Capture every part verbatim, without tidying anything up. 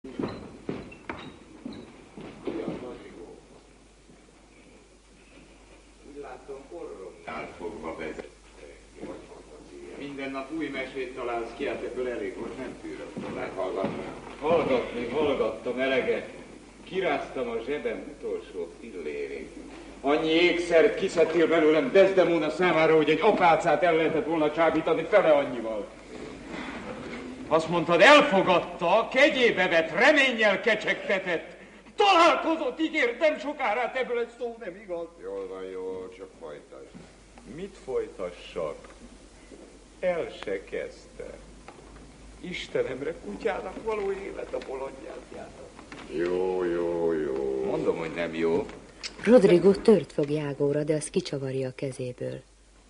Átfogva vezet. Minden nap új mesét találsz ki, hát ebből elég volt, nem tűröm. Meghallgatnám. Hallgatni, hallgattam eleget. Kiráztam a zsebem utolsó fillérig. Annyi ékszert kiszedtél belőlem Desdemona számára, hogy egy apácát el lehetett volna csábítani fele annyival. Azt mondtad, elfogadta, kegyébe vett, reménnyel kecsegtetett. Találkozott, ígért, nem sokára, hát ebből egy szó nem igaz. Jól van, jól, csak folytasd. Mit folytassak? El se kezdte. Istenemre, kutyának való élet a bolondját járt. Jó, jó, jó. Mondom, hogy nem jó. Rodrigo tört fog Jágóra, de az kicsavarja a kezéből.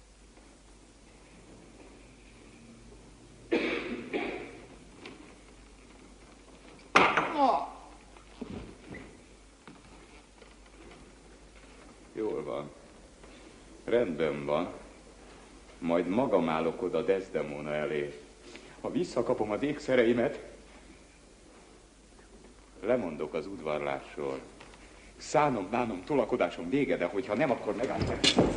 Jól van. Rendben van. Majd magam állok oda Desdemona elé. Ha visszakapom az ékszereimet, lemondok az udvarlásról. Szánom, bánom, tolakodásom vége, de hogyha nem, akkor megálltam.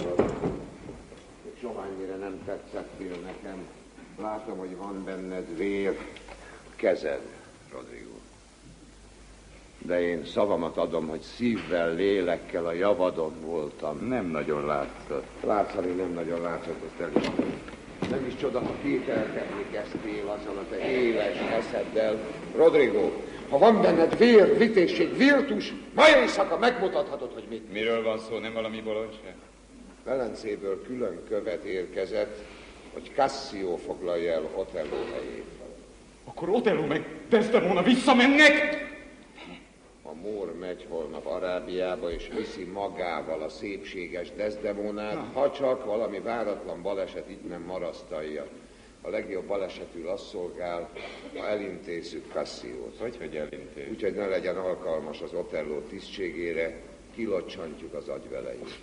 Sohányira nem tetszettél nekem. Látom, hogy van benned vér. Kezed, Rodrigo. De én szavamat adom, hogy szívvel, lélekkel a javadon voltam. Nem nagyon látszott. Látszani nem nagyon látszott, azt elismerem. Nem is csoda, ha kételkedni kezdtél azzal a te éles eszeddel. Rodrigo, ha van benned vér, vitézség, virtus, ma éjszaka megmutathatod, hogy mit. Miről van szó, nem valami bolondság? Velencéből külön követ érkezett, hogy Cassio foglalja el Otello helyét. Akkor Otello meg Desdemona visszamennek? A mór megy holnap Arábiába, és viszi magával a szépséges Desdemonát, ha csak valami váratlan baleset itt nem marasztalja. A legjobb balesetül azt szolgál, ha elintézzük Cassiót. Hogy, hogy elintézzük? Úgyhogy ne legyen alkalmas az Otello tisztségére, kilocsantjuk az agyveleit.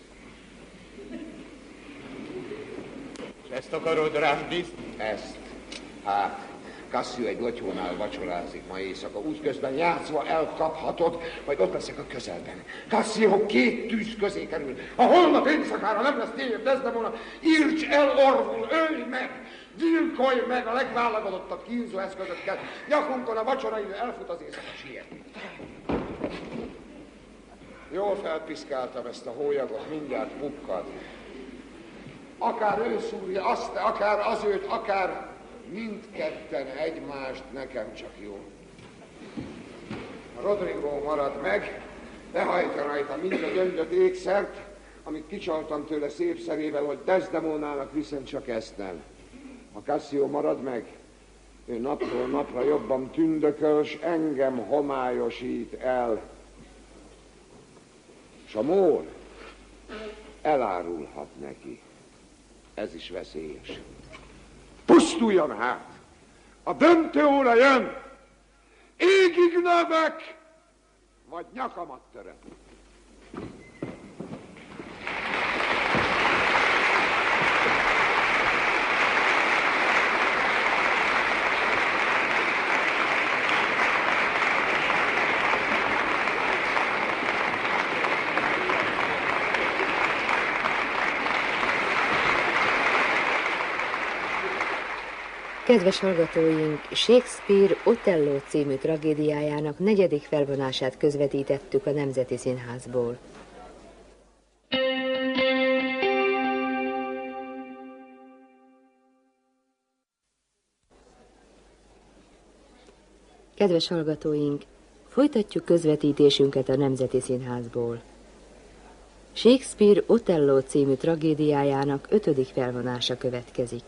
És ezt akarod rám bízni? Ezt. Hát, Cassio egy lotyónál vacsorázik ma éjszaka, útközben játszva elkaphatod, majd ott leszek a közelben. Cassio két tűz közé kerül. Ha holnap éjszakára nem lesz tényleg Desdemona, írts el orvul, ölj meg, gyilkolj meg a legválogatott kínzó eszközökkel. Nyakunkon a vacsora idő elfut, az éjszaka sietni. Jól felpiszkáltam ezt a hólyagot, mindjárt pukkad. Akár ő szúrja azt, akár az őt, akár mindketten egymást, nekem csak jó. A Rodrigo marad meg, lehajtja rajta mind a gyöngyöt ékszert, amit kicsaltam tőle szép szerével, hogy Desdemonának viszont csak ezt nem. A Cassio marad meg, ő napról napra jobban tündököl, s engem homályosít el. S a mór elárulhat neki. Ez is veszélyes. Pusztuljon hát! A döntő óra jön! Égig növök, vagy nyakamat töröm. Kedves hallgatóink, Shakespeare Otello című tragédiájának negyedik felvonását közvetítettük a Nemzeti Színházból. Kedves hallgatóink, folytatjuk közvetítésünket a Nemzeti Színházból. Shakespeare Otello című tragédiájának ötödik felvonása következik.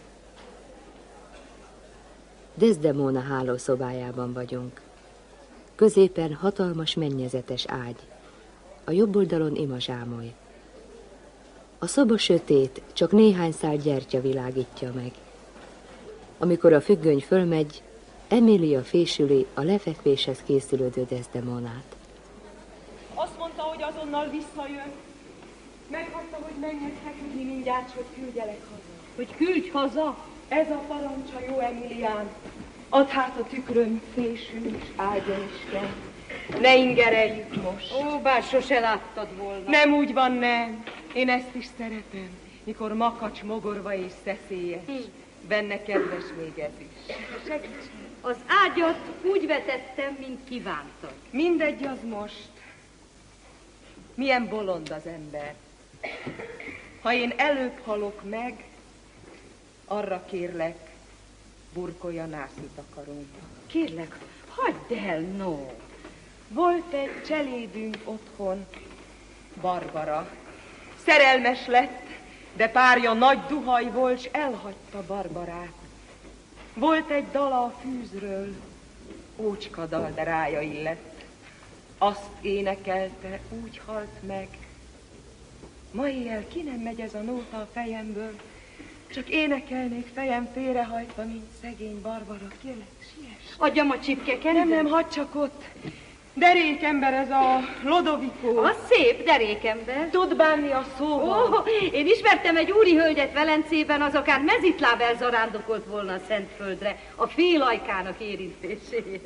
Desdemona hálószobájában vagyunk. Középen hatalmas mennyezetes ágy. A jobb oldalon imazsámoly. A szoba sötét, csak néhány szál gyertya világítja meg. Amikor a függöny fölmegy, Emilia fésüli a lefekvéshez készülődő Desdemonát. Azt mondta, hogy azonnal visszajön. Meghagyta, hogy menjek feküdni mindjárt, hogy küldjelek haza. Hogy küldj haza? Ez a parancsa, jó Emilián. Add hát a tükröm fésül, és áldjon Isten. Ne ingereljük most. Ó, bár sose láttad volna. Nem úgy van, nem. Én ezt is szeretem, mikor makacs mogorva és szeszélyes. Hm. Benne kedves még ez is. Segíts. Az ágyat úgy vetettem, mint kívántad. Mindegy az most. Milyen bolond az ember. Ha én előbb halok meg, arra kérlek, burkolj a nászi takarómba. Kérlek, hagyd el, no. Volt egy cselédünk otthon, Barbara. Szerelmes lett, de párja nagy duhaj volt, s elhagyta Barbarát. Volt egy dala a fűzről, ócska dal, de rája illett. Azt énekelte, úgy halt meg. Ma éjjel ki nem megy ez a nóta a fejemből, csak énekelnék fejem félrehajtva, mint szegény Barbara. Kérlek, siess. Adjam a csipkeket? Nem, nem, hagyd csak ott. Derékember ez a Lodovico. Az szép derékember. Tud bánni a szóval. Ó, én ismertem egy úri hölgyet Velencében, az akár mezitlábel zarándokolt volna a Szentföldre, a félajkának érintéséért.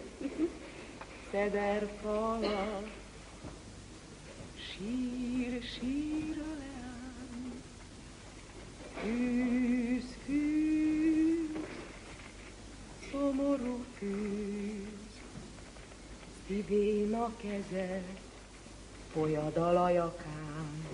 Szederfala, sír, sír a leány, fűz, fűz, szomorú fűz, szívén a keze, folyad a lajakán,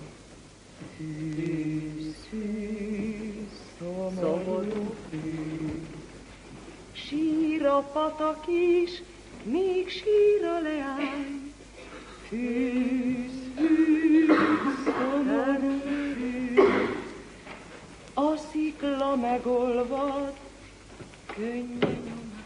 fűz, fűz, szomorú fűz, sír a patak is, még sír a leány, fűz, fűz, szomorú fűz, a szikla megolvad, könnyen nyomán.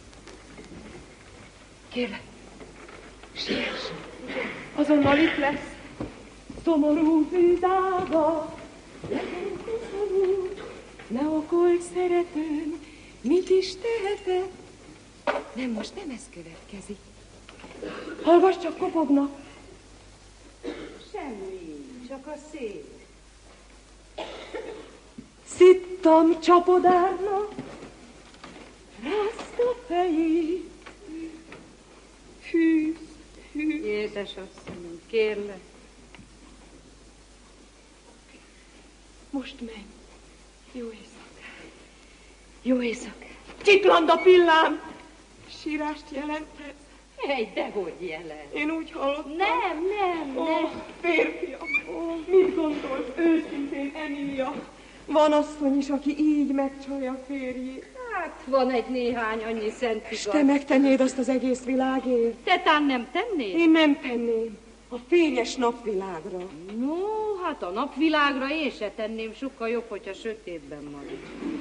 Kérlek, siess, azonnal itt lesz, szomorú fűzága, legyen koszorú, ne okolj szeretőm, mit is tehetek? Nem, most nem ez következik. Hallgass, csak kopognak. Semmi, csak a szél. Szittam csapodárnak, rázta fejét. Fűz, fűz. Édesasszonyom, kérlek. Most menj. Jó éjszakát. Jó éjszakát. Csikland a pillám. Sírást jelentett. Egy, dehogy jelent. Én úgy hallottam. Nem, nem, Ó, nem. férfiam, ó, mit gondolsz őszintén, Emilia? Van asszony is, aki így megcsalja férjét. Hát van egy néhány annyi szent igaz. És te megtennéd azt az egész világért? Te tán nem tennéd? Én nem tenném. A fényes napvilágra. No, hát a napvilágra én se tenném, sokkal jobb, hogyha sötétben marad.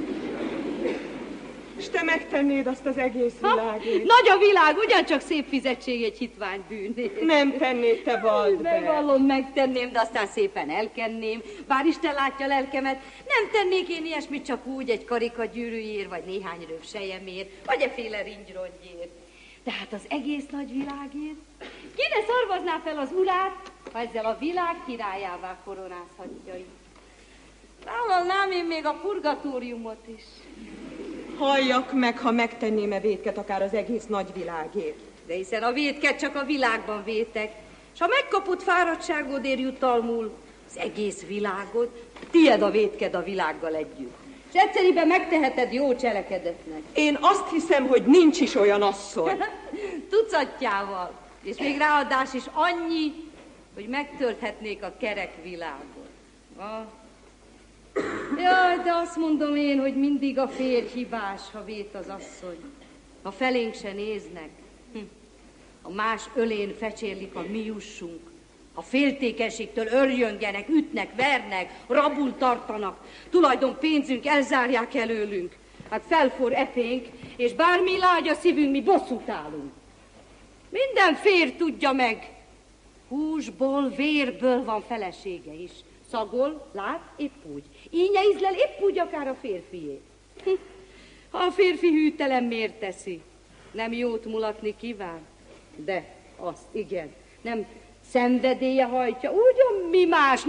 És te megtennéd azt az egész világért. Nagy a világ, ugyancsak szép fizetség egy hitvány bűnét. Nem tennéd, te vald be. Bevallom, megtenném, de aztán szépen elkenném. Bár Isten látja lelkemet, nem tennék én ilyesmit csak úgy egy karika gyűrűjér, vagy néhány röv selyemért, vagy efféle ringyrongyért. De hát az egész nagy világért. Ki ne szarvazná fel az urát, ha ezzel a világ királyává koronázhatja itt. Vállalnám én még a purgatóriumot is. Halljak meg, ha megtenném-e vétket akár az egész nagy világért. De hiszen a vétket csak a világban vétek, és ha megkapott fáradtságodért jutalmul az egész világot, tied a vétked a világgal együtt. És egyszerűen megteheted jó cselekedetnek. Én azt hiszem, hogy nincs is olyan asszony. Tucatjával. És még ráadás is annyi, hogy megtörthetnék a kerek világot. Ah. Jaj, de azt mondom én, hogy mindig a férj hibás, ha vét az asszony. Ha felénk se néznek. Hm. A más ölén fecsérlik a mi jussunk. A féltékenységtől örjöngenek, ütnek, vernek, rabul tartanak. Tulajdon pénzünk elzárják előlünk. Hát felfor epénk, és bármi lágy a szívünk, mi bosszút állunk. Minden férj tudja meg. Húsból, vérből van felesége is. Szagol, lát, épp úgy. Ínye ízlel, épp úgy akár a férfié. Hm. Ha a férfi hűtelen, miért teszi? Nem jót mulatni kíván? De azt igen, nem szenvedélye hajtja, ugyan mi más,